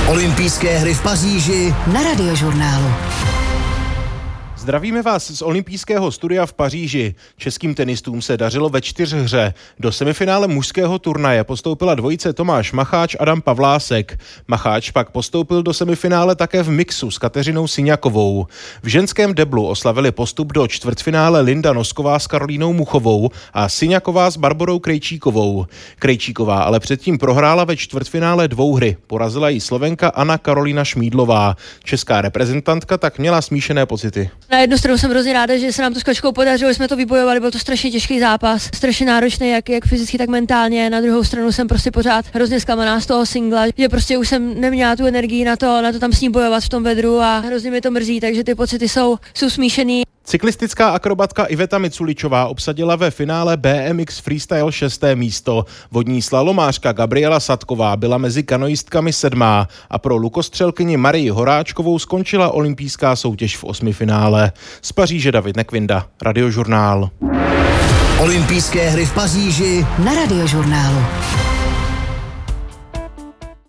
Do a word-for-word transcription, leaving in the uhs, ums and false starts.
Olympijské hry v Paříži na Radiožurnálu. Zdravíme vás z olympijského studia v Paříži. Českým tenistům se dařilo ve čtyřhře. Do semifinále mužského turnaje postoupila dvojice Tomáš Macháč, Adam Pavlásek. Macháč pak postoupil do semifinále také v mixu s Kateřinou Syňakovou. V ženském deblu oslavili postup do čtvrtfinále Linda Nosková s Karolínou Muchovou a Syňaková s Barborou Krejčíkovou. Krejčíková ale předtím prohrála ve čtvrtfinále dvouhry. Porazila ji Slovenka Anna Karolína Šmídlová. Česká reprezentantka tak měla smíšené pocity. Na jednu stranu jsem hrozně ráda, že se nám to s Kačkou podařilo, že jsme to vybojovali, byl to strašně těžký zápas, strašně náročný, jak, jak fyzicky, tak mentálně. Na druhou stranu jsem prostě pořád hrozně zklamaná z toho singla, že prostě už jsem neměla tu energii na to, na to tam s ní bojovat v tom vedru a hrozně mi to mrzí, takže ty pocity jsou, jsou smíšený. Cyklistická akrobatka Iveta Miculičová obsadila ve finále B M X Freestyle šesté místo. Vodní slalomářka Gabriela Sadková byla mezi kanoistkami sedmá a pro lukostřelkyni Marii Horáčkovou skončila olympijská soutěž v osmifinále. Z Paříže David Nekvinda, Radiožurnál. Olympijské hry v Paříži na Radiožurnálu.